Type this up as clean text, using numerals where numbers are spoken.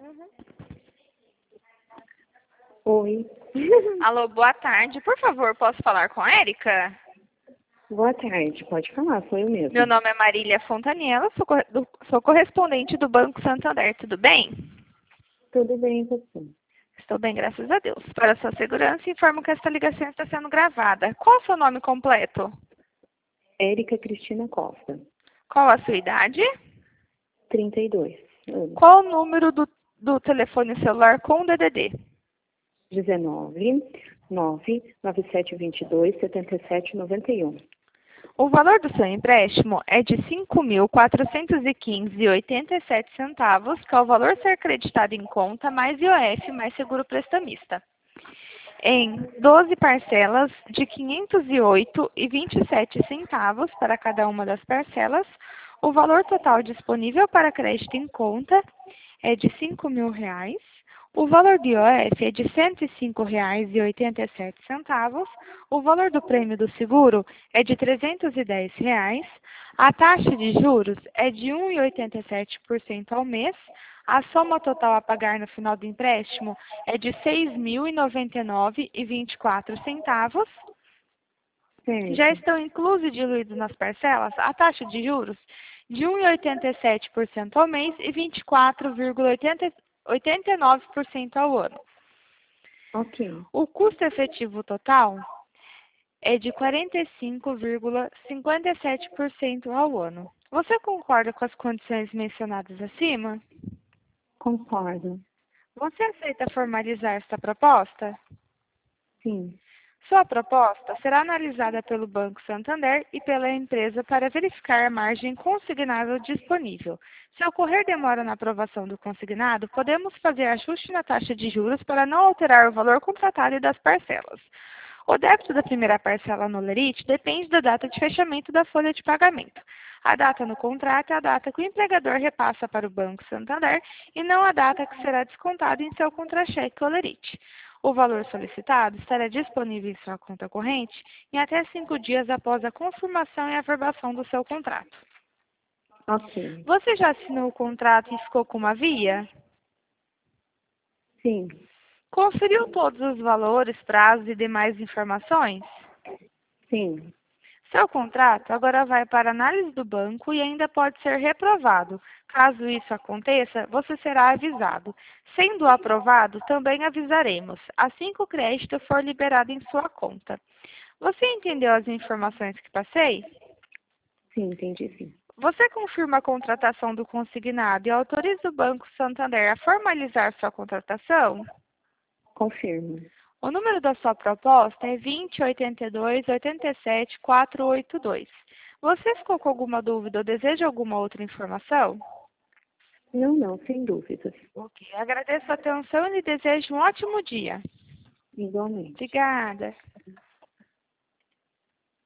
Uhum. Oi. Alô, boa tarde. Por favor, posso falar com a Érica? Boa tarde, pode falar, sou eu mesmo. Meu nome é Marília Fontanella, sou correspondente do Banco Santander. Tudo bem? Tudo bem, e você? Estou bem, graças a Deus. Para sua segurança, informo que esta ligação está sendo gravada. Qual o seu nome completo? Érica Cristina Costa, Qual a sua idade? 32 anos. Qual o número do telefone celular com DDD? 19 99722 7791. O valor do seu empréstimo é de R$ 5.415,87, que é o valor a ser acreditado em conta, mais IOF, mais seguro prestamista. Em 12 parcelas de R$ 508,27 para cada uma das parcelas, o valor total disponível para crédito em conta é de R$ 5.000. O valor do IOF é de R$ 105,87. O valor do prêmio do seguro é de R$ 310. A taxa de juros é de 1,87% ao mês. A soma total a pagar no final do empréstimo é de R$ 6.099,24. Já Certo. estão inclusos e diluídos nas parcelas a taxa de juros de 1,87% ao mês e 24,89% ao ano. Ok. O custo efetivo total é de 45,57% ao ano. Você concorda com as condições mencionadas acima? Concordo. Você aceita formalizar esta proposta? Sim. Sua proposta será analisada pelo Banco Santander e pela empresa para verificar a margem consignável disponível. Se ocorrer demora na aprovação do consignado, podemos fazer ajuste na taxa de juros para não alterar o valor contratado e das parcelas. O débito da primeira parcela no Lerite depende da data de fechamento da folha de pagamento. A data no contrato é a data que o empregador repassa para o Banco Santander e não a data que será descontada em seu contra-cheque ou Lerite. O valor solicitado estará disponível em sua conta corrente em até 5 dias após a confirmação e averbação do seu contrato. Ok. Você já assinou o contrato e ficou com uma via? Sim. Conferiu todos os valores, prazos e demais informações? Sim. Seu contrato agora vai para análise do banco e ainda pode ser reprovado. Caso isso aconteça, você será avisado. Sendo aprovado, também avisaremos, assim que o crédito for liberado em sua conta. Você entendeu as informações que passei? Sim, entendi sim. Você confirma a contratação do consignado e autoriza o Banco Santander a formalizar sua contratação? Confirmo. O número da sua proposta é 20 82 87 482. Você ficou com alguma dúvida ou deseja alguma outra informação? Não, sem dúvidas. Ok, agradeço a atenção e lhe desejo um ótimo dia. Igualmente. Obrigada.